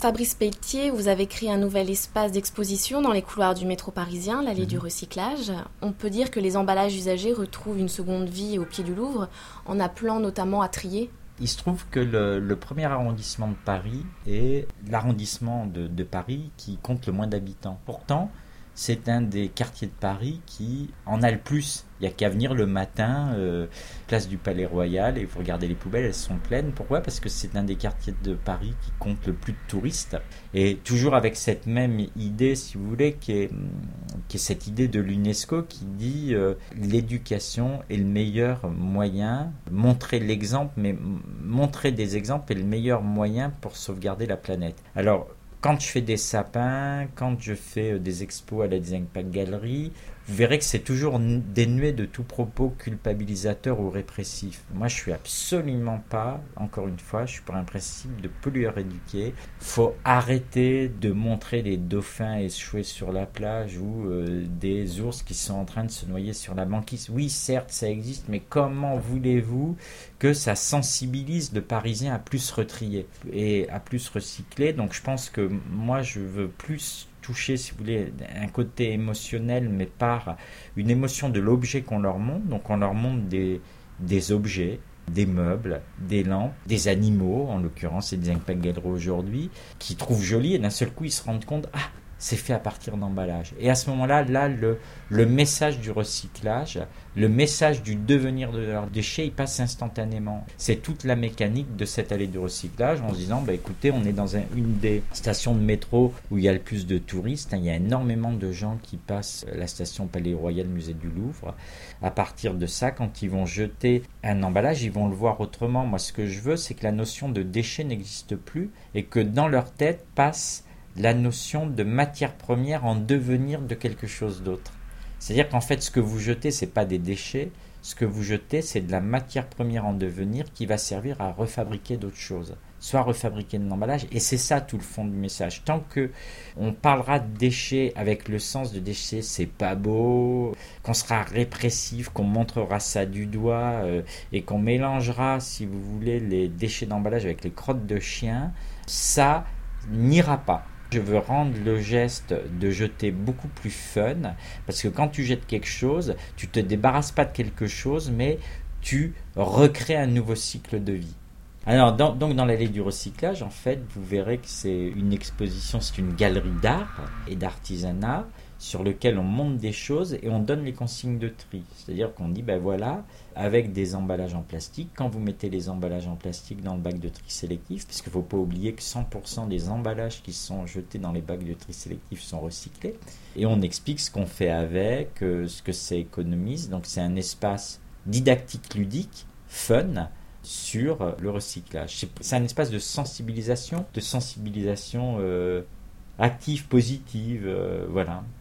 Fabrice Pelletier, vous avez créé un nouvel espace d'exposition dans les couloirs du métro parisien, l'allée du recyclage. On peut dire que les emballages usagés retrouvent une seconde vie au pied du Louvre, en appelant notamment à trier. Il se trouve que le premier arrondissement de Paris est l'arrondissement de Paris qui compte le moins d'habitants. Pourtant, c'est un des quartiers de Paris qui en a le plus. Il n'y a qu'à venir le matin, place du Palais Royal, et vous regardez les poubelles, elles sont pleines. Pourquoi ? Parce que c'est un des quartiers de Paris qui compte le plus de touristes. Et toujours avec cette même idée, si vous voulez, qui est cette idée de l'UNESCO qui dit l'éducation est le meilleur moyen, montrer l'exemple, mais montrer des exemples est le meilleur moyen pour sauvegarder la planète. Alors, quand je fais des sapins, quand je fais des expos à la Design Pack Gallery, vous verrez que c'est toujours dénué de tout propos culpabilisateur ou répressif. Moi, je suis absolument pas, encore une fois, je suis pour un principe de pollueur éduqué. Faut arrêter de montrer des dauphins échoués sur la plage ou des ours qui sont en train de se noyer sur la banquise. Oui, certes, ça existe, mais comment voulez-vous que ça sensibilise le Parisien à plus retrier et à plus recycler ? Donc, je pense que moi, je veux plus toucher, si vous voulez, un côté émotionnel, mais par une émotion de l'objet qu'on leur montre. Donc on leur montre des objets, des meubles, des lampes, des animaux, en l'occurrence c'est des Impact Gallery aujourd'hui, qui trouvent joli et d'un seul coup ils se rendent compte, ah, c'est fait à partir d'emballage. Et à ce moment-là, le message du recyclage, le message du devenir de leurs déchets, il passe instantanément. C'est toute la mécanique de cette allée du recyclage en se disant, écoutez, on est dans une des stations de métro où il y a le plus de touristes. Il y a énormément de gens qui passent la station Palais Royal, Musée du Louvre. À partir de ça, quand ils vont jeter un emballage, ils vont le voir autrement. Moi, ce que je veux, c'est que la notion de déchet n'existe plus et que dans leur tête passe la notion de matière première en devenir de quelque chose d'autre. C'est-à-dire qu'en fait, ce que vous jetez, ce n'est pas des déchets. Ce que vous jetez, c'est de la matière première en devenir qui va servir à refabriquer d'autres choses. Soit refabriquer de l'emballage. Et c'est ça tout le fond du message. Tant qu'on parlera de déchets avec le sens de déchets, c'est pas beau, qu'on sera répressif, qu'on montrera ça du doigt et qu'on mélangera, si vous voulez, les déchets d'emballage avec les crottes de chien, ça n'ira pas. Je veux rendre le geste de jeter beaucoup plus fun, parce que quand tu jettes quelque chose, tu te débarrasses pas de quelque chose, mais tu recrées un nouveau cycle de vie. Alors, donc dans l'allée du recyclage, en fait, vous verrez que c'est une exposition, c'est une galerie d'art et d'artisanat sur lequel on monte des choses et on donne les consignes de tri. C'est-à-dire qu'on dit, voilà, avec des emballages en plastique, quand vous mettez les emballages en plastique dans le bac de tri sélectif, puisqu'il ne faut pas oublier que 100% des emballages qui sont jetés dans les bacs de tri sélectif sont recyclés, et on explique ce qu'on fait avec, ce que ça économise. Donc c'est un espace didactique ludique, fun, sur le recyclage. C'est un espace de sensibilisation active, positive, voilà.